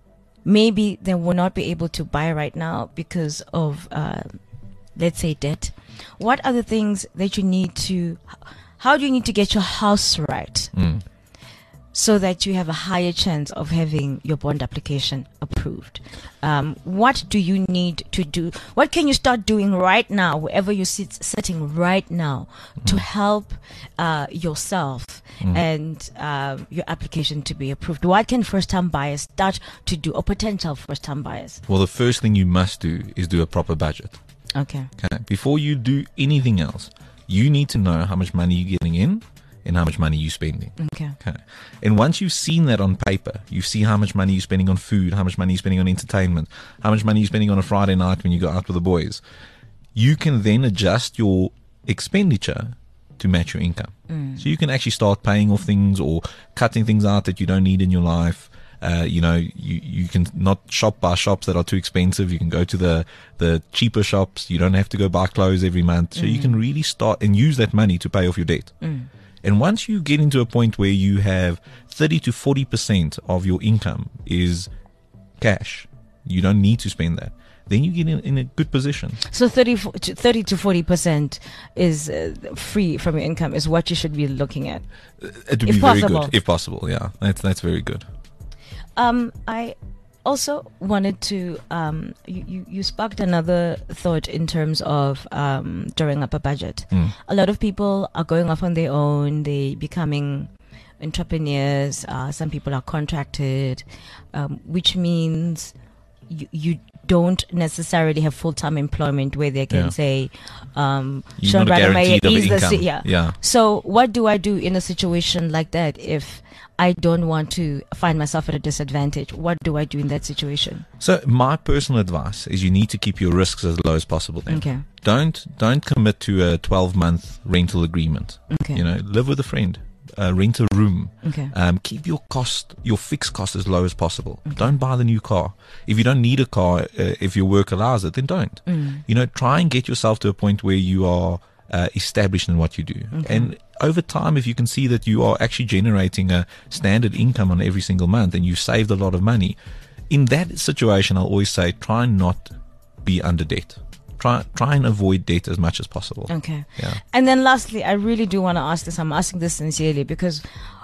maybe they will not be able to buy right now because of, uh, let's say, debt. What are the things that you need to, how do you need to get your house right Mm. so that you have a higher chance of having your bond application approved? Um, what do you need to do? What can you start doing right now, wherever you sit, sitting right now, mm. to help uh, yourself mm. and uh, your application to be approved? What can first-time buyers start to do, or potential first-time buyers? Well, the first thing you must do is do a proper budget. Okay. Okay. Before you do anything else, you need to know how much money you're getting in and how much money you're spending. Okay. Okay. And once you've seen that on paper, you see how much money you're spending on food, how much money you're spending on entertainment, how much money you're spending on a Friday night when you go out with the boys, you can then adjust your expenditure to match your income. Mm. So you can actually start paying off things or cutting things out that you don't need in your life. Uh, you know, you, you can not shop by shops that are too expensive. You can go to the, the cheaper shops. You don't have to go buy clothes every month. So Mm. you can really start and use that money to pay off your debt. Mm. And once you get into a point where you have thirty to forty percent of your income is cash, you don't need to spend that, then you get in, in a good position. So thirty, fo- to- thirty to forty percent is uh, free from your income is what you should be looking at. It would If be very possible. good. If possible, yeah. That's, that's very good. Um, I also wanted to, um, you, you, you sparked another thought in terms of um, drawing up a budget. Mm. A lot of people are going off on their own. They becoming entrepreneurs. Uh, some people are contracted, um, which means you, you don't necessarily have full-time employment where they can Yeah. say, um, You're Sean not Rademacher guaranteed of is the income. C- yeah. Yeah. So what do I do in a situation like that if I don't want to find myself at a disadvantage? What do I do in that situation? So my personal advice is you need to keep your risks as low as possible. Then. Okay. Don't don't commit to a twelve month rental agreement. Okay. You know, live with a friend. Uh, rent a room. Okay. Um, keep your cost, your fixed cost, as low as possible. Don't buy the new car. If you don't need a car, uh, if your work allows it, then don't. Mm. You know, try and get yourself to a point where you are uh, established in what you do. Okay. And over time, if you can see that you are actually generating a standard income on every single month and you've saved a lot of money, in that situation, I'll always say, try and not be under debt. Try, try and avoid debt as much as possible. Okay. Yeah. And then lastly, I really do want to ask this. I'm asking this sincerely because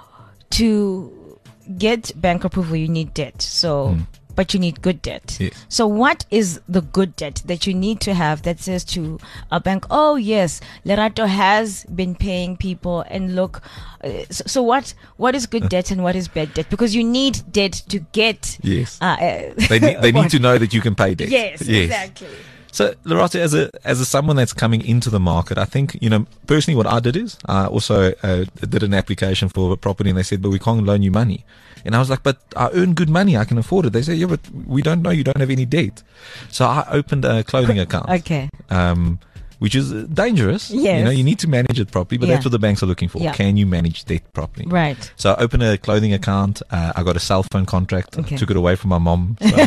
to get bank approval, you need debt. So, Mm. but you need good debt. Yes. So what is the good debt that you need to have that says to a bank, oh yes, Lerato has been paying people, and look, uh, so, so what, what is good debt and what is bad debt? Because you need debt to get, Yes. uh, uh, They need, they need what? to know that you can pay debt. Yes, exactly. So, Lerato, as a as a someone that's coming into the market, I think, you know, personally what I did is I also uh, did an application for a property, and they said, but we can't loan you money. And I was like, but I earn good money, I can afford it. They say, yeah, but we don't know, you don't have any debt. So I opened a clothing account. Okay. Um, which is dangerous. Yes. You know, you need to manage it properly, but Yeah. that's what the banks are looking for. Yeah. Can you manage debt properly? Right. So I opened a clothing account. Uh, I got a cell phone contract. Okay. I took it away from my mom. So.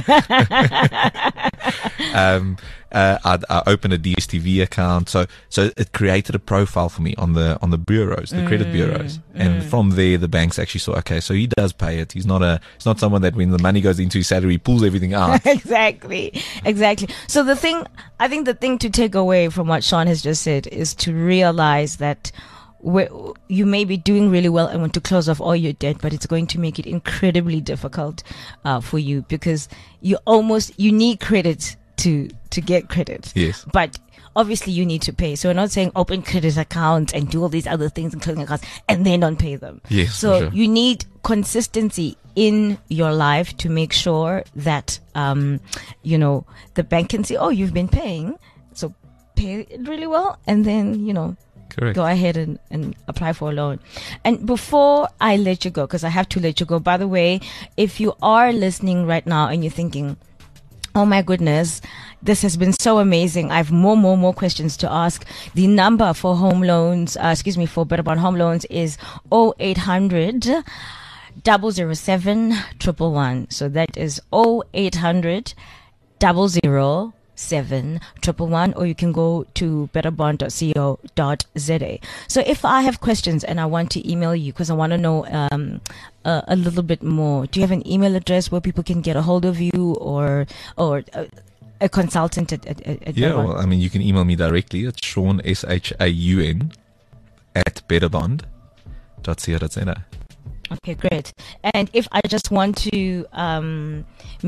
um, uh, I, I opened a D S T V account. So so it created a profile for me on the on the bureaus, the credit bureaus, and from there the banks actually saw, okay, so he does pay it. He's not a he's not someone that when the money goes into his salary, he pulls everything out. Exactly. Exactly. So the thing, I think the thing to take away from what Sean has just said is to realize that where you may be doing really well and want to close off all your debt, but it's going to make it incredibly difficult uh, for you, because you almost you need credit to to get credit. Yes. But obviously you need to pay. So we're not saying open credit accounts and do all these other things, including accounts, and then don't pay them. Yes, So for sure. you need consistency in your life to make sure that um you know the bank can see, oh, you've been paying, so pay it really well, and then you know Correct. go ahead and, and apply for a loan. And before I let you go, because I have to let you go, by the way, if you are listening right now and you're thinking, oh my goodness, this has been so amazing, I have more, more, more questions to ask. The number for home loans, uh, excuse me, for Better Bond Home Loans is oh eight hundred, double oh seven, triple one. So that is oh eight hundred, double oh seven, triple one, or you can go to betterbond dot co dot za. So if I have questions and I want to email you because I want to know um, a, a little bit more, do you have an email address where people can get a hold of you, or or a, a consultant at, at, at Yeah, Betterbond? well, I mean, you can email me directly at Shaun, S H A U N, at betterbond dot co dot za. Okay, great. And if I just want to um,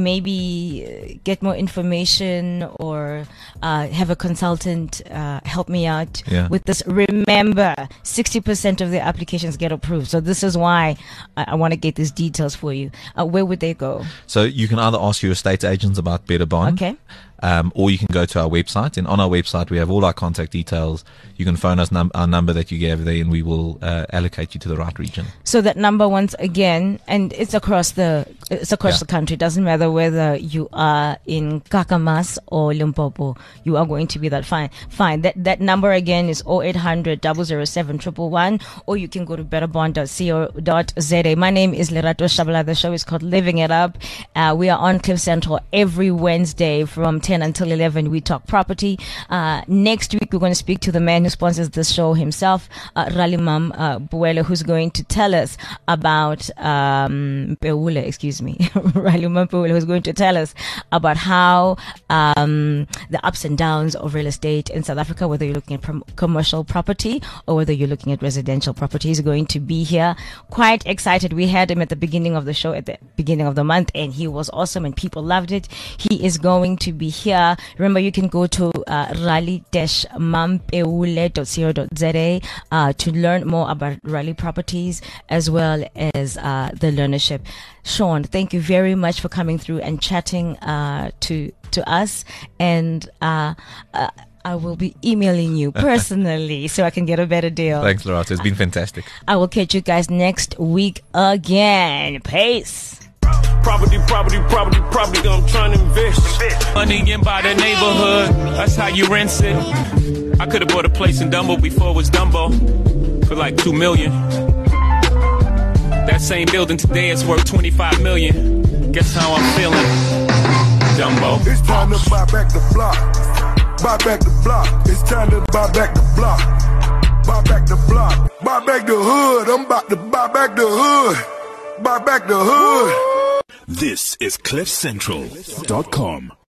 maybe uh, get more information, or uh, have a consultant uh, help me out Yeah. with this, remember, sixty percent of the applications get approved. So this is why I, I want to get these details for you. Uh, where would they go? So you can either ask your estate agents about Better Bond, Okay. um, or you can go to our website. And on our website, we have all our contact details. You can phone us, num- our number that you gave there, and we will uh, allocate you to the right region. So that number, once again, and it's across the it's across Yeah. the country. It doesn't matter whether you are in Kakamas or Limpopo. You are going to be that fine. Fine. That that number again is oh eight hundred, double oh seven, triple one, or you can go to betterbond dot co dot za. My name is Lerato Shabala. The show is called Living It Up. Uh, we are on Cliff Central every Wednesday from ten until eleven. We talk property. Uh, next week, we're going to speak to the man who sponsors this show himself, uh, Ralimam uh, Buele, who's going to tell us about um, Peule, excuse me, Ralimam Peule, who's going to tell us about how um, the ups and downs of real estate in South Africa, whether you're looking at prom- commercial property or whether you're looking at residential property. He's going to be here. Quite excited. We had him at the beginning of the show, at the beginning of the month, and he was awesome and people loved it. He is going to be here. Remember, you can go to uh, rally dash mampeule dot co dot za uh, to learn more about Rally Properties as well as uh, the learnership. Sean, thank you very much for coming through and chatting uh, to to us, and uh, uh, I will be emailing you personally so I can get a better deal. Thanks, Lerato. It's been fantastic. I will catch you guys next week again. Peace. Property, property, property, property, I'm trying to invest. Money in by the neighborhood, that's how you rent it. I could have bought a place in Dumbo before it was Dumbo for like two million. That same building today is worth twenty-five million. Guess how I'm feeling, Dumbo. It's time to buy back the block. Buy back the block. It's time to buy back the block. Buy back the block. Buy back the hood. I'm about to buy back the hood. Buy back the hood. This is cliff central dot com.